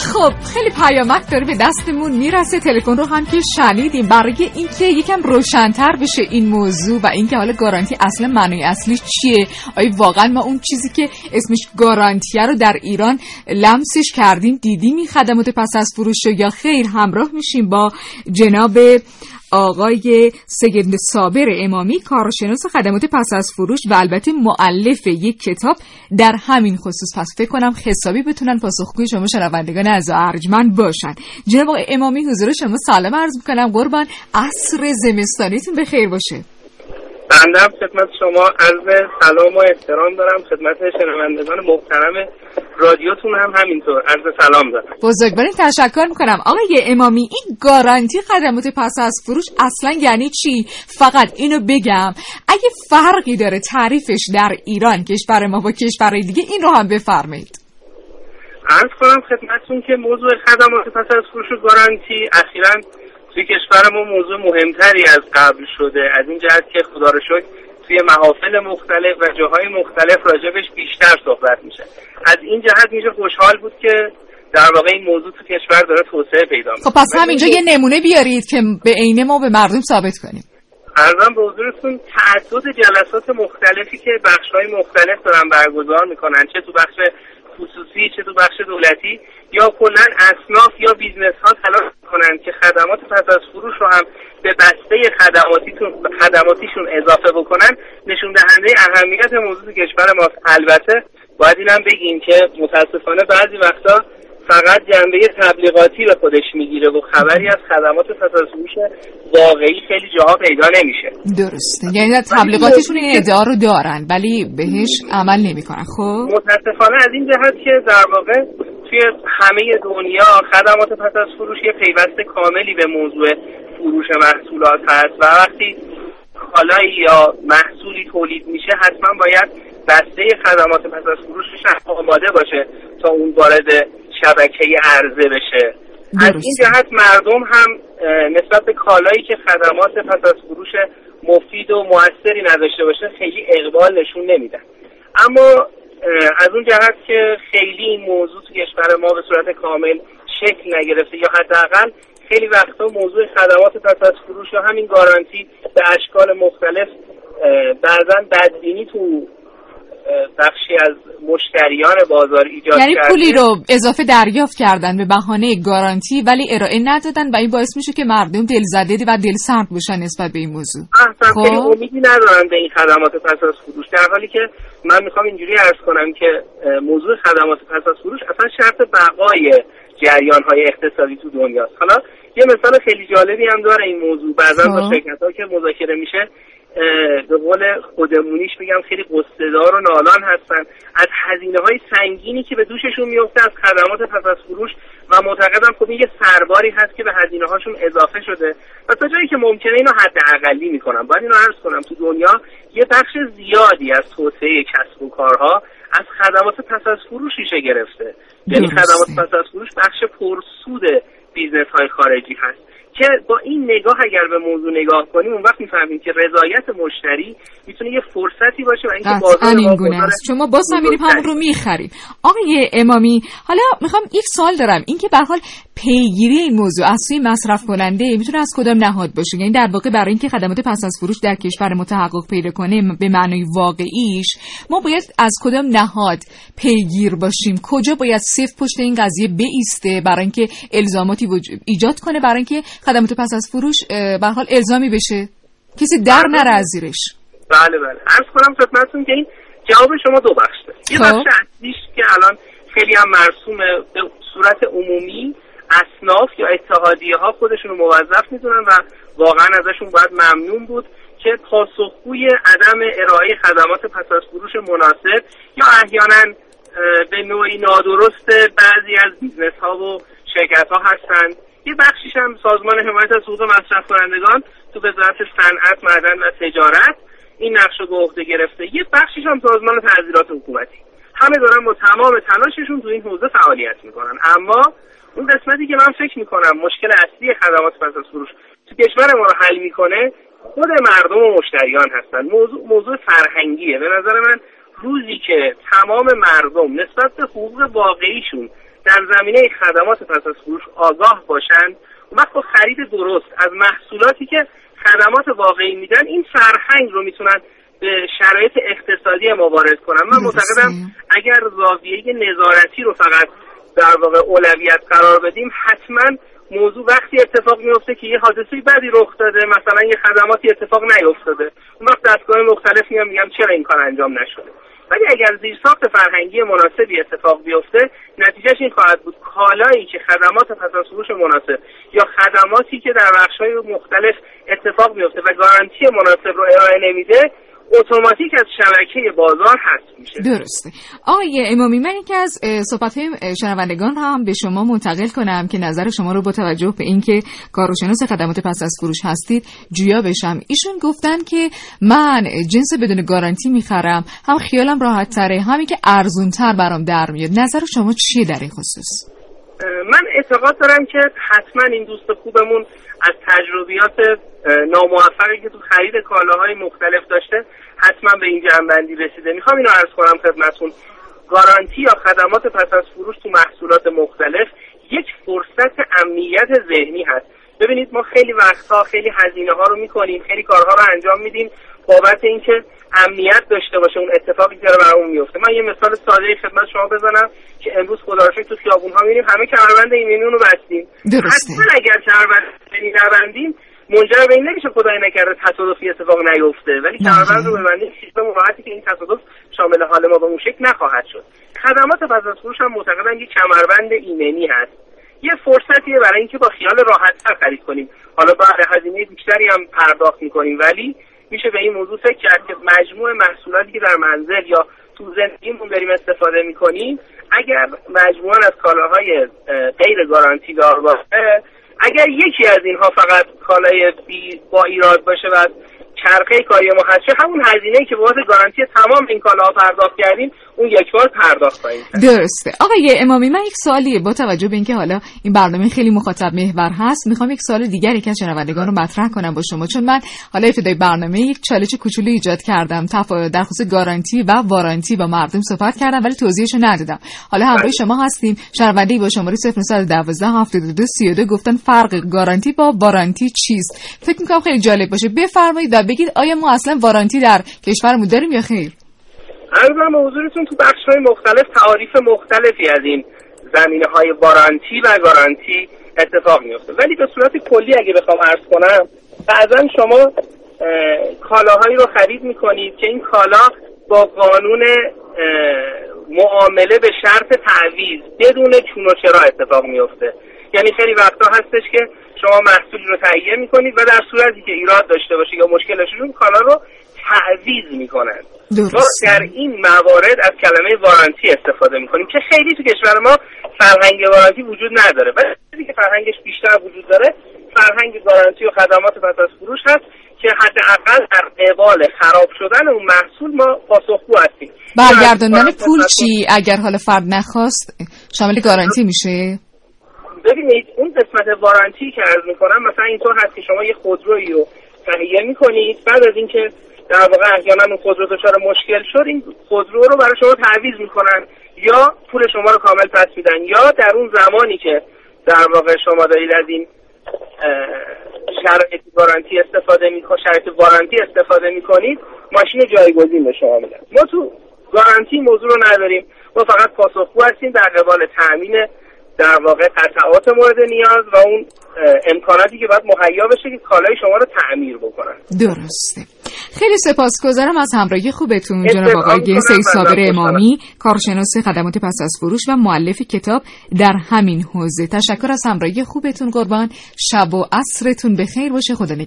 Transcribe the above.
خب خیلی پیامک داره به دستمون میرسه، تلفن رو هم که شنیدیم برای اینکه یکم روشن‌تر بشه این موضوع و اینکه حالا گارانتی اصلا معنی اصلی چیه، آیا واقعا ما اون چیزی که اسمش گارانتیه رو در ایران لمسش کردیم، دیدیم این خدمات پس از فروش یا خیر. همراه میشیم با جناب آقای سید صابر امامی، کارشناس خدمات پس از فروش و البته مؤلف یک کتاب در همین خصوص. پس فکر کنم حسابی بتونن پاسخگوی شما شنوندگان عزیز ارجمند باشن. جناب آقای امامی حضور شما سلام عرض می‌کنم، قربان، عصر زمستانیتون بخیر باشه. بنده هم خدمت شما عرض سلام و احترام دارم، خدمت شنوندگان محترم رادیوتون هم همینطور عرض سلام دارم. بزرگوارین تشکر میکنم. آقای امامی، این گارانتی خدمات پس از فروش اصلا یعنی چی؟ فقط اینو بگم اگه فرقی داره تعریفش در ایران کشور ما با کشورهای دیگه این رو هم بفرمایید. عرض کنم خدمتتون که موضوع خدمات پس از فروش و گارانتی اخیراً توی کشور ما موضوع مهمتری از قبل شده، از این جهت که خدا رو شکر توی محافل مختلف و جاهای مختلف راجبش بیشتر صحبت میشه. از این جهت میشه خوشحال بود که در واقع این موضوع تو کشور داره توسعه پیدا میکنه. خب پس همینجا یه نمونه بیارید که به عینه ما به مردم ثابت کنیم. عرضم به حضورتون تعدد جلسات مختلفی که بخش‌های مختلف دارن برگزار میکنن، چه تو بخش خصوصی چه تو بخش دولتی، یا کلاً اصناف یا بیزنس‌ها تلاش می‌کنن که خدمات پس از فروش رو هم به بسته خدماتیشون اضافه بکنن، نشون دهنده اهمیت موضوع کشور ماست. البته باید اینم بگیم که متاسفانه بعضی وقتا فقط جنبه تبلیغاتی به خودش میگیره و خبری از خدمات پس از فروش واقعی خیلی جاها پیدا نمیشه. درسته، یعنی تبلیغاتشون این ادعا رو دارن ولی بهش عمل نمیکنن. خب متاسفانه از این جهت که در واقع توی همه دنیا خدمات پس از فروش یه پیوست کاملی به موضوع فروش محصولات هست و وقتی کالایی یا محصولی تولید میشه حتما باید بسته خدمات پس از فروشش آماده باشه تا اون وارد شبکه عرضه بشه. از این جهت مردم هم نسبت به کالایی که خدمات پس از فروش مفید و موثری نداشته باشه خیلی اقبال نشون نمیدن. اما از اون جهت که خیلی این موضوع تو کشور ما به صورت کامل شکل نگرفته یا حداقل خیلی وقتا موضوع خدمات پس از فروش یا همین گارانتی به اشکال مختلف بعضا بدبینی تو بخشی از مشتریان بازار ایجاد یعنی کرده. پولی رو اضافه دریافت کردن به بهانه گارانتی ولی ارائه ندادن و این باعث میشه که مردم دلزده و دلسرد بشن نسبت به این موضوع. خب خیلی امیدی ندارن به این خدمات پس از فروش، در حالی که من میخوام اینجوری عرض کنم که موضوع خدمات پس از فروش اصلا شرط بقای جریان‌های اقتصادی تو دنیاست. حالا یه مثال خیلی جالبی هم داره این موضوع. بعضا با شرکت‌ها که مذاکره میشه به قول خودمونیش میگم خیلی قصه‌دار و نالان هستن از هزینه‌های سنگینی که به دوششون میفته از خدمات پس از فروش و معتقدم خب این یه سرباری هست که به هزینه‌هاشون اضافه شده و تا جایی که ممکنه اینو حداقلی میکنم. باید اینو عرض کنم تو دنیا یه بخش زیادی از توسعه کسب و کارها از خدمات پس از فروش ریشه گرفته. یعنی خدمات پس از فروش بخش پرسود بیزنس‌های خارجی هست که با این نگاه اگر به موضوع نگاه کنیم اون وقت میفهمیم که رضایت مشتری میتونه یه فرصتی باشه و اینکه بازار این گونه است. چون ما باز هم میریم همون رو میخریم. آقای امامی، حالا میخوام یک سوال دارم، این که به هر حال پیگیری این موضوع از سوی مصرف کننده میتونه از کدام نهاد باشه؟ یعنی در واقع برای اینکه خدمات پس از فروش در کشور ما تحقق پیدا کنه به معنای واقعیش ما باید از کدام نهاد پیگیر باشیم؟ کجا باید صفر پشت این قضیه بایسته برای اینکه الزاماتی ایجاد کنه، برای اینکه خدمات پس از فروش به هر حال الزامی بشه، کسی در نره از زیرش؟ بله عرض کنم خدمتتون که این جواب شما دو بخش داره. یه بخش اصلیش که الان خیلی هم مرسومه، به صورت عمومی اصناف یا اتحادیه‌ها خودشون رو موظف میدونن و واقعا ازشون باید ممنون بود که پاسخگوی عدم ارائه خدمات پس از فروش مناسب یا احیانا به نوعی نادرست بعضی از بیزنس‌ها و شرکت‌ها هستند. یه بخشیش هم سازمان حمایت از حقوق مصرف کنندگان تو وزارت صنعت، معدن و تجارت این نقش رو به عهده گرفته. یه بخشیش هم سازمان تعزیرات حکومتی. همه دارن با تمام تلاششون تو این حوزه فعالیت میکنن. اما اون قسمتی که من فکر میکنم مشکل اصلی خدمات پس از فروش تو کشور ما رو حل میکنه خود مردم و مشتریان هستن. موضوع فرهنگیه. به نظر من روزی که تمام مردم نسبت به حقوق واقعیشون در زمینه خدمات پس از فروش آگاه باشند، اون وقت با خرید درست از محصولاتی که خدمات واقعی میدن این فرهنگ رو میتونن به شرایط اقتصادی ما وارد کنن. من معتقدم اگر زاویه نظارتی رو فقط در واقع اولویت قرار بدیم، حتما موضوع وقتی اتفاق میفته که یه حادثه بدی رخ داده، مثلا یه خدماتی اتفاق نیفتاده، اون وقت دستگاه مختلف میگم چرا این کار انجام نشده. ولی اگر زیرساخت فرهنگی مناسبی اتفاق بیفته، نتیجهش این خواهد بود کالایی که خدمات پس از فروش مناسب یا خدماتی که در بخش‌های مختلف اتفاق میفته و گارانتی مناسب رو ارائه نمیده، اتوماتیک از شبکه بازار حذف میشه. درسته. آقای امامی، من یکی از صحبت‌های شنوندگان رو هم به شما منتقل کنم که نظر شما رو با توجه به اینکه کارشناس خدمات پس از فروش هستید جویا بشم. ایشون گفتن که من جنس بدون گارانتی میخرم، هم خیالم راحت تره، همین که ارزون تر برام در میاد. نظر شما چیه در این خصوص؟ من اعتقاد دارم که حتما این دوست خوبمون از تجربیات ناموفقی که تو خرید کالاهای مختلف داشته حتما به این جنبندی رسیده. میخوام اینو عرض کنم خدمتتون، گارانتی یا خدمات پس از فروش تو محصولات مختلف یک فرصت امنیت ذهنی هست. ببینید ما خیلی وقتها خیلی هزینه ها رو میکنیم، خیلی کارها رو انجام میدیم بابت اینکه امنیت داشته باشه اون اتفاقی که برامون میفته. من یه مثال ساده خدمت شما بزنم که امروز خدا رو شکر تو خیابون ها میبینیم همه کمربند ایمنی رو بستیم. حتما اگر کمربند ایمنی نبندیم منجر به این نمیشه خدای نکرده تصادفی اتفاق نیفته، ولی کمربند رو ببندیم سیستم راحتی که این تصادف شامل حال ما به اون شکل نخواهد شد. خدمات پس از فروش هم معتقدم یک کمربند ایمنی هست، یه فرصتیه برای اینکه با خیال راحت‌تر خرید کنیم. حالا بعد هزینه بیشتری هم پرداخت می‌کنیم، ولی میشه به این موضوع فکر کرد که مجموع محصولاتی که در منزل یا تو زندگیمون داریم استفاده می‌کنیم، اگر مجموعاً از کالاهای غیر گارانتی دار باشه، اگر یکی از اینها فقط کالای با ایراد باشه و چرخه کاری ما هست، همون هزینه‌ای که واسه گارانتی تمام این کالاها پرداخت کردیم اون یک بار پرداخت کنیم. درسته. آقای امامی، من یک سوالیه با توجه به اینکه حالا این برنامه خیلی مخاطب محور هست، میخوام یک سوال دیگری که شنوندگان رو مطرح کنم با شما، چون من حالا ابتدای برنامه یک چالش کوچولو ایجاد کردم در خصوص گارانتی و وارانتی با مردم صحبت کردم ولی توضیحشو ندادم. حالا همراه شما هستیم، شنونده‌ای با شماره 0912 72 32 گفتن فرق گارانتی با وارانتی چیست؟ فکر می‌کنم خیلی جالب باشه، بفرمایید و بگید آیا ما اصلا وارانتی در کشورمون داریم یا خیر؟ عرضم حضورتون تو بخش‌های مختلف تعاریف مختلفی از این زمینه‌های وارانتی و گارانتی اتفاق میفته، ولی به صورت کلی اگه بخوام عرض کنم، بعضا شما کالاهایی رو خرید میکنید که این کالا با قانون معامله به شرط تعویض بدون چون و چرا اتفاق میفته. یعنی خیلی وقتا هستش که شما محصولی رو تهیه میکنید و در صورتی که ایراد داشته باشه یا مشکل داشته باشه کالا رو تعویض میکنن. ما در این موارد از کلمه وارانتی استفاده میکنیم که خیلی تو کشور ما فرهنگ وارانتی وجود نداره، ولی چیزی که فرهنگش بیشتر وجود داره فرهنگ گارانتی و خدمات پس از فروش هست که حداقل در قبال خراب شدن اون محصول ما پاسخگو هستیم. برگرداندن پول چی اگر حالا فرد نخواست شامل گارانتی میشه؟ ببینید اون قسمت وارانتی که عرض میکنم مثلا اینطور هست که شما یه خودرویی رو تهیه میکنید، بعد از اینکه در واقع احیانا اون خودرو دچار مشکل شد این خودرو رو برای شما تعویض میکنن یا پول شما رو کامل پس میدن، یا در اون زمانی که در واقع شما دارید از این شرایط وارانتی استفاده میکنید ماشین جایگزین به شما میدن. ما تو گارانتی موضوع رو نداریم، ما فقط پاسخگو هستیم در قبال تامین در واقع قطعات مورد نیاز و اون امکاناتی که باید مهیا بشه که کالای شما رو تعمیر بکنن. درسته. خیلی سپاسگزارم از همراهی خوبتون جناب آقای سید صابر امامی، کارشناس خدمات پس از فروش و مؤلف کتاب در همین حوزه. تشکر از همراهی خوبتون، قربان. شب و عصرتون بخیر باشه. خدا نگهدار.